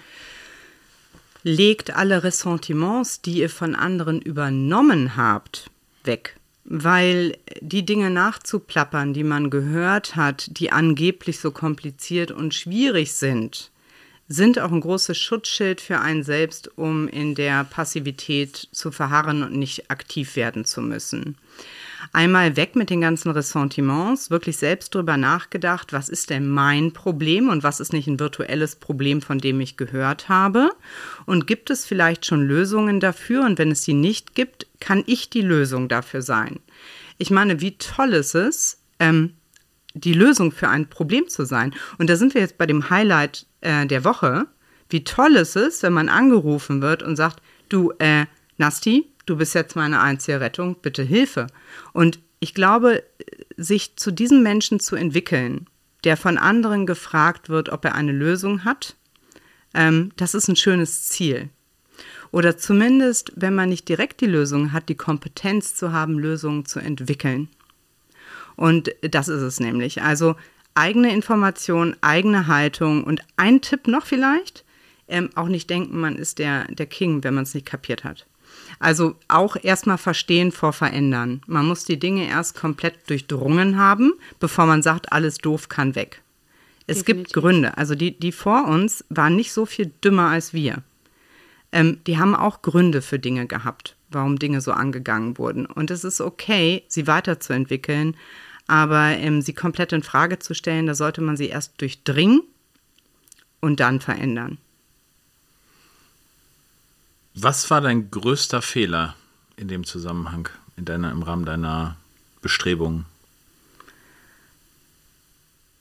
Legt alle Ressentiments, die ihr von anderen übernommen habt, weg. Weil die Dinge nachzuplappern, die man gehört hat, die angeblich so kompliziert und schwierig sind, sind auch ein großes Schutzschild für einen selbst, um in der Passivität zu verharren und nicht aktiv werden zu müssen. Einmal weg mit den ganzen Ressentiments, wirklich selbst drüber nachgedacht, was ist denn mein Problem und was ist nicht ein virtuelles Problem, von dem ich gehört habe, und gibt es vielleicht schon Lösungen dafür, und wenn es die nicht gibt, kann ich die Lösung dafür sein. Ich meine, wie toll ist es, ähm, die Lösung für ein Problem zu sein. Und da sind wir jetzt bei dem Highlight äh, der Woche. Wie toll ist es, wenn man angerufen wird und sagt, du, äh, Nasti, du bist jetzt meine einzige Rettung, bitte Hilfe. Und ich glaube, sich zu diesem Menschen zu entwickeln, der von anderen gefragt wird, ob er eine Lösung hat, ähm, das ist ein schönes Ziel. Oder zumindest, wenn man nicht direkt die Lösung hat, die Kompetenz zu haben, Lösungen zu entwickeln. Und das ist es nämlich. Also eigene Information, eigene Haltung und ein Tipp noch vielleicht, ähm, auch nicht denken, man ist der, der King, wenn man es nicht kapiert hat. Also auch erstmal verstehen vor verändern. Man muss die Dinge erst komplett durchdrungen haben, bevor man sagt, alles doof kann weg. Es Definitiv. Gibt Gründe. Also die, die vor uns waren nicht so viel dümmer als wir. Ähm, die haben auch Gründe für Dinge gehabt, warum Dinge so angegangen wurden. Und es ist okay, sie weiterzuentwickeln, aber ähm, sie komplett in Frage zu stellen, da sollte man sie erst durchdringen und dann verändern. Was war dein größter Fehler in dem Zusammenhang, in deiner, im Rahmen deiner Bestrebungen?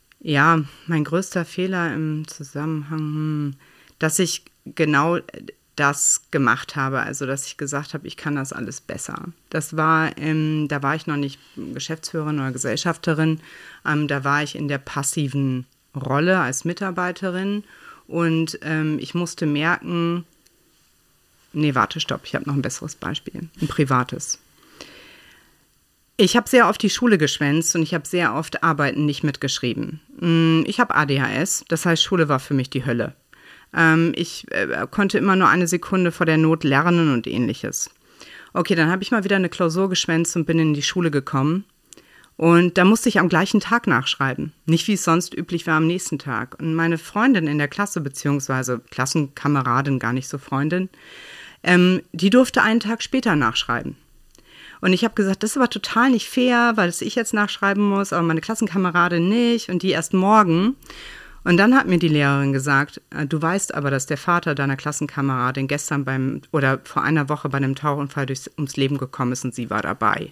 Ja, mein größter Fehler im Zusammenhang, dass ich genau das gemacht habe, also dass ich gesagt habe, ich kann das alles besser. Das war, ähm, da war ich noch nicht Geschäftsführerin oder Gesellschafterin, ähm, da war ich in der passiven Rolle als Mitarbeiterin und ähm, ich musste merken, nee, warte, stopp, ich habe noch ein besseres Beispiel, ein privates. Ich habe sehr oft die Schule geschwänzt und ich habe sehr oft Arbeiten nicht mitgeschrieben. Ich habe A D H S, das heißt, Schule war für mich die Hölle. Ich äh, konnte immer nur eine Sekunde vor der Not lernen und ähnliches. Okay, dann habe ich mal wieder eine Klausur geschwänzt und bin in die Schule gekommen. Und da musste ich am gleichen Tag nachschreiben. Nicht, wie es sonst üblich war, am nächsten Tag. Und meine Freundin in der Klasse, beziehungsweise Klassenkameradin, gar nicht so Freundin, ähm, die durfte einen Tag später nachschreiben. Und ich habe gesagt, das ist aber total nicht fair, weil das ich jetzt nachschreiben muss, aber meine Klassenkameradin nicht und die erst morgen. Und dann hat mir die Lehrerin gesagt, du weißt aber, dass der Vater deiner Klassenkameradin gestern beim oder vor einer Woche bei einem Tauchunfall durchs, ums Leben gekommen ist und sie war dabei.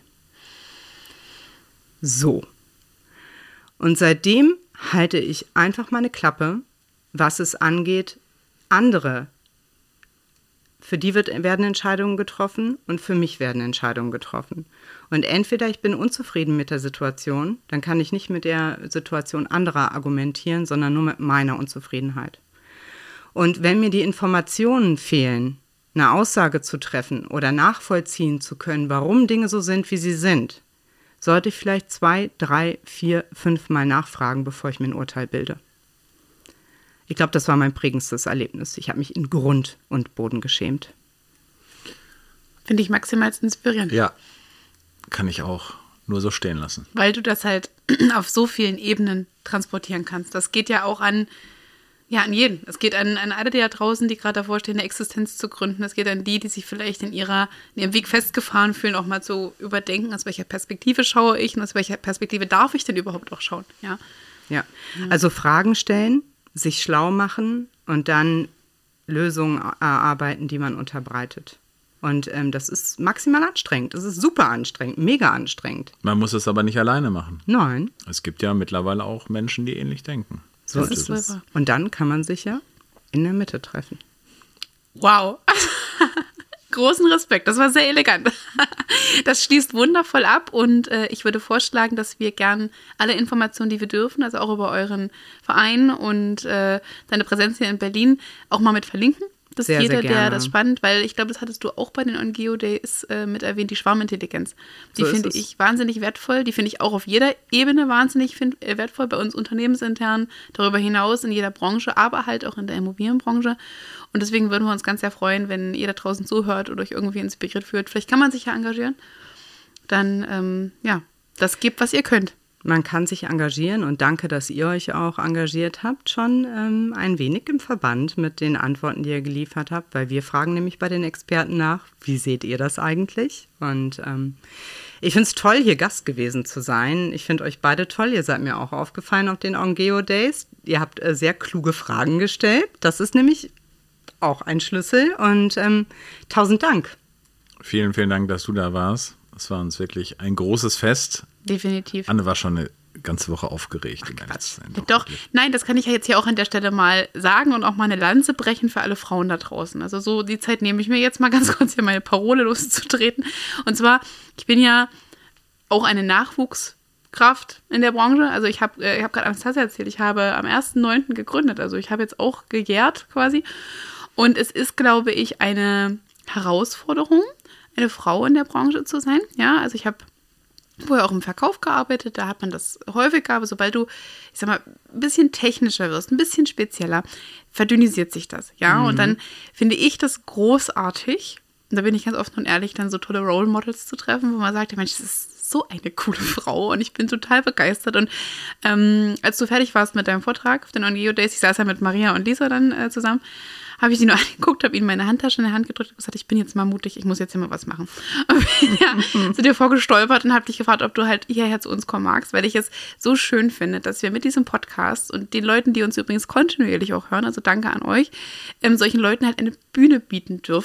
So. Und seitdem halte ich einfach meine Klappe, was es angeht, andere. Für die wird, werden Entscheidungen getroffen und für mich werden Entscheidungen getroffen. Und entweder ich bin unzufrieden mit der Situation, dann kann ich nicht mit der Situation anderer argumentieren, sondern nur mit meiner Unzufriedenheit. Und wenn mir die Informationen fehlen, eine Aussage zu treffen oder nachvollziehen zu können, warum Dinge so sind, wie sie sind, sollte ich vielleicht zwei, drei, vier, fünf Mal nachfragen, bevor ich mir ein Urteil bilde. Ich glaube, das war mein prägendstes Erlebnis. Ich habe mich in Grund und Boden geschämt. Finde ich maximal inspirierend. Ja, kann ich auch nur so stehen lassen. Weil du das halt auf so vielen Ebenen transportieren kannst. Das geht ja auch an, ja, an jeden. Es geht an, an alle, die da draußen, die gerade davor stehen, eine Existenz zu gründen. Es geht an die, die sich vielleicht in, ihrer, in ihrem Weg festgefahren fühlen, auch mal zu überdenken, aus welcher Perspektive schaue ich und aus welcher Perspektive darf ich denn überhaupt auch schauen. Ja, ja. Also Fragen stellen, sich schlau machen und dann Lösungen erarbeiten, die man unterbreitet. Und ähm, das ist maximal anstrengend. Das ist super anstrengend, mega anstrengend. Man muss es aber nicht alleine machen. Nein. Es gibt ja mittlerweile auch Menschen, die ähnlich denken. So das ist es. Und dann kann man sich ja in der Mitte treffen. Wow. Großen Respekt, das war sehr elegant. Das schließt wundervoll ab und äh, ich würde vorschlagen, dass wir gern alle Informationen, die wir dürfen, also auch über euren Verein und äh, deine Präsenz hier in Berlin, auch mal mit verlinken. Dass sehr, jeder, sehr gerne. der das spannend, weil ich glaube, das hattest du auch bei den OnGeo Days äh, mit erwähnt, die Schwarmintelligenz. Die so finde ich wahnsinnig wertvoll. Die finde ich auch auf jeder Ebene wahnsinnig find, äh, wertvoll, bei uns unternehmensintern, darüber hinaus in jeder Branche, aber halt auch in der Immobilienbranche. Und deswegen würden wir uns ganz sehr freuen, wenn ihr da draußen zuhört oder euch irgendwie inspiriert fühlt. Vielleicht kann man sich ja engagieren. Dann, ähm, ja, das gebt, was ihr könnt. Man kann sich engagieren und danke, dass ihr euch auch engagiert habt, schon ähm, ein wenig im Verband mit den Antworten, die ihr geliefert habt, weil wir fragen nämlich bei den Experten nach, wie seht ihr das eigentlich? Und ähm, ich finde es toll, hier Gast gewesen zu sein. Ich finde euch beide toll. Ihr seid mir auch aufgefallen auf den OnGeo Days. Ihr habt äh, sehr kluge Fragen gestellt. Das ist nämlich auch ein Schlüssel und ähm, tausend Dank. Vielen, vielen Dank, dass du da warst. Es war uns wirklich ein großes Fest. Definitiv. Anne war schon eine ganze Woche aufgeregt. Ach, Doch, nein, das kann ich ja jetzt hier auch an der Stelle mal sagen und auch mal eine Lanze brechen für alle Frauen da draußen. Also so die Zeit nehme ich mir jetzt mal ganz kurz, hier meine Parole loszutreten. Und zwar, ich bin ja auch eine Nachwuchskraft in der Branche. Also ich habe ich hab gerade Anastasia erzählt, ich habe am ersten neunten gegründet. Also ich habe jetzt auch gejährt quasi. Und es ist, glaube ich, eine Herausforderung, eine Frau in der Branche zu sein. Ja, also ich habe vorher auch im Verkauf gearbeitet, da hat man das häufiger, aber sobald du, ich sag mal, ein bisschen technischer wirst, ein bisschen spezieller, verdünnisiert sich das, ja, mhm. Und dann finde ich das großartig, und da bin ich ganz offen und ehrlich, dann so tolle Role Models zu treffen, wo man sagt, Mensch, das ist so eine coole Frau und ich bin total begeistert und ähm, als du fertig warst mit deinem Vortrag auf den OnGeo Days, ich saß ja mit Maria und Lisa dann äh, zusammen, habe ich die nur angeguckt, habe ihnen meine Handtasche in der Hand gedrückt und gesagt, ich bin jetzt mal mutig, ich muss jetzt hier mal was machen. Und bin ja zu dir vorgestolpert und habe dich gefragt, ob du halt hierher zu uns kommen magst, weil ich es so schön finde, dass wir mit diesem Podcast und den Leuten, die uns übrigens kontinuierlich auch hören, also danke an euch, ähm, solchen Leuten halt eine Bühne bieten dürfen,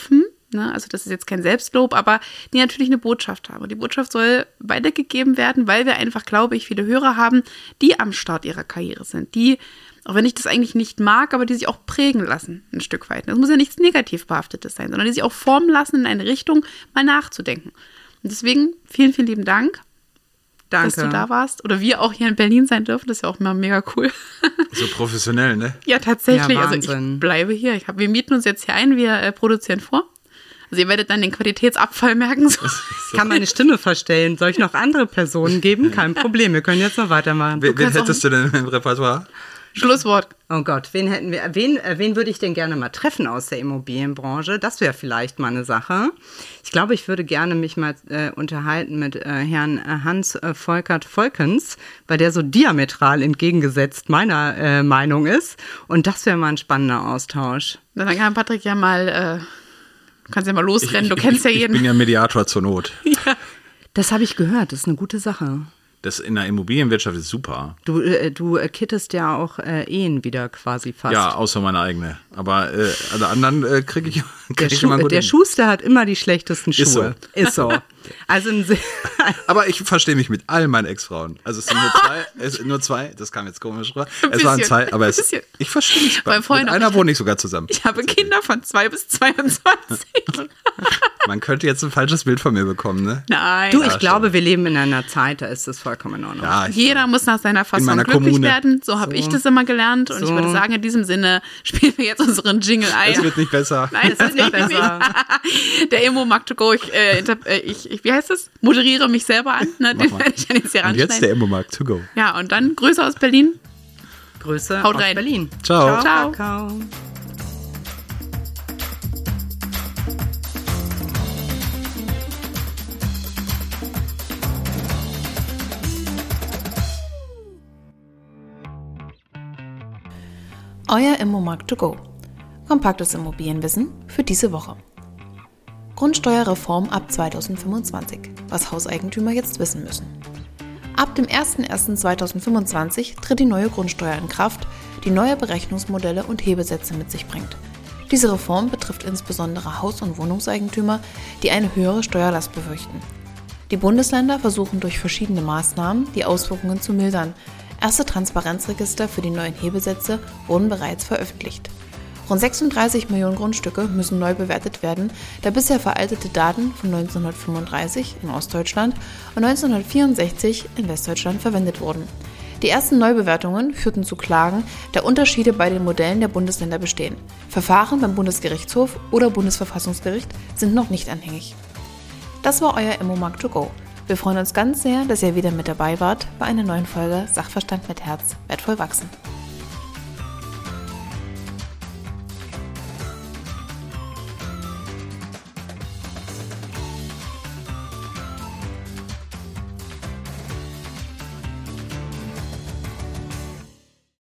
ne? Also das ist jetzt kein Selbstlob, aber die natürlich eine Botschaft haben. Und die Botschaft soll weitergegeben werden, weil wir einfach, glaube ich, viele Hörer haben, die am Start ihrer Karriere sind, die, auch wenn ich das eigentlich nicht mag, aber die sich auch prägen lassen, ein Stück weit. Das muss ja nichts negativ behaftetes sein, sondern die sich auch formen lassen, in eine Richtung mal nachzudenken. Und deswegen vielen, vielen lieben Dank. Danke. Dass du da warst. Oder wir auch hier in Berlin sein dürfen. Das ist ja auch immer mega cool. So professionell, ne? Ja, tatsächlich. Ja, also ich bleibe hier. Ich hab, wir mieten uns jetzt hier ein, wir äh, produzieren vor. Also ihr werdet dann den Qualitätsabfall merken. So. Ich kann meine Stimme verstellen. Soll ich noch andere Personen geben? Kein Problem. Wir können jetzt noch weitermachen. Wen, wen hättest du denn im Repertoire? Schlusswort. Oh Gott, wen hätten wir, wen, äh, ven würde ich denn gerne mal treffen aus der Immobilienbranche? Das wäre vielleicht mal eine Sache. Ich glaube, ich würde gerne mich mal äh, unterhalten mit äh, Herrn äh, Hans äh, Volkert Volkens, weil der so diametral entgegengesetzt meiner äh, Meinung ist. Und das wäre mal ein spannender Austausch. Dann kann Patrick ja mal, äh, du kannst ja mal losrennen, Ich, du kennst ich, ja jeden. Ich bin ja Mediator zur Not. Ja. Das habe ich gehört, das ist eine gute Sache. Das in der Immobilienwirtschaft ist super. Du, äh, du äh, kittest ja auch äh, Ehen wieder quasi fast. Ja, außer meine eigene. Aber äh, alle anderen äh, kriege ich, krieg Der, ich Schu immer gut der hin. Schuster hat immer die schlechtesten Schuhe. Ist so. Ist so. Also ein Aber ich verstehe mich mit all meinen Ex-Frauen. Also es sind nur zwei, es sind nur zwei, das kam jetzt komisch rüber. Ein Es waren bisschen, zwei, aber ein es, bisschen. ich verstehe mich. Weil Mit vorhin einer auch- wohne ich sogar zusammen. Ich habe Kinder von zwei bis zweiundzwanzig. Man könnte jetzt ein falsches Bild von mir bekommen, ne? Nein. Du, ich Ja, glaube, wir leben in einer Zeit, da ist das vollkommen in Ordnung. Ja, ich, Jeder muss nach seiner Fassung meiner glücklich Kommune. werden. So habe So. ich das immer gelernt. Und So. ich würde sagen, in diesem Sinne spielen wir jetzt unseren Jingle ein. es wird nicht besser. Nein, es wird nicht besser. Der Immo mag to go. Ich, äh, inter- äh, ich, ich, wie heißt das? Moderiere mich selber an. Ne? Den mal. werde ich dann jetzt hier Und jetzt der ranschneiden. Immomarkt to go. Ja, und dann Grüße aus Berlin. Grüße Haut aus rein. Berlin. Ciao. Ciao. Kakao. Euer Immomarkt to go. Kompaktes Immobilienwissen für diese Woche. Grundsteuerreform ab zweitausendfünfundzwanzig. Was Hauseigentümer jetzt wissen müssen. Ab dem ersten ersten zweitausendfünfundzwanzig tritt die neue Grundsteuer in Kraft, die neue Berechnungsmodelle und Hebesätze mit sich bringt. Diese Reform betrifft insbesondere Haus- und Wohnungseigentümer, die eine höhere Steuerlast befürchten. Die Bundesländer versuchen durch verschiedene Maßnahmen, die Auswirkungen zu mildern. Erste Transparenzregister für die neuen Hebesätze wurden bereits veröffentlicht. Rund sechsunddreißig Millionen Grundstücke müssen neu bewertet werden, da bisher veraltete Daten von neunzehnhundertfünfunddreißig in Ostdeutschland und neunzehnhundertvierundsechzig in Westdeutschland verwendet wurden. Die ersten Neubewertungen führten zu Klagen, da Unterschiede bei den Modellen der Bundesländer bestehen. Verfahren beim Bundesgerichtshof oder Bundesverfassungsgericht sind noch nicht anhängig. Das war euer Immomarkt to go. Wir freuen uns ganz sehr, dass ihr wieder mit dabei wart bei einer neuen Folge Sachverstand mit Herz, wertvoll wachsen.